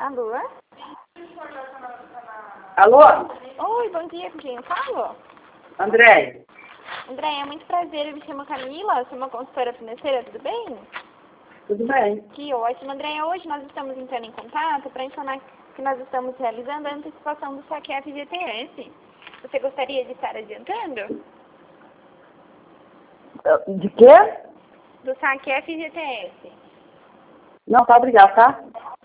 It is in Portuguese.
Alô? Alô? Oi, bom dia, com quem eu falo? André? André, é muito prazer, eu me chamo Camila, sou uma consultora financeira, tudo bem? Tudo bem? Que ótimo, André. Hoje nós estamos entrando em contato para informar que nós estamos realizando a antecipação do saque FGTS. Você gostaria de estar adiantando? De quê? Do saque FGTS. Não, tá, obrigado, tá?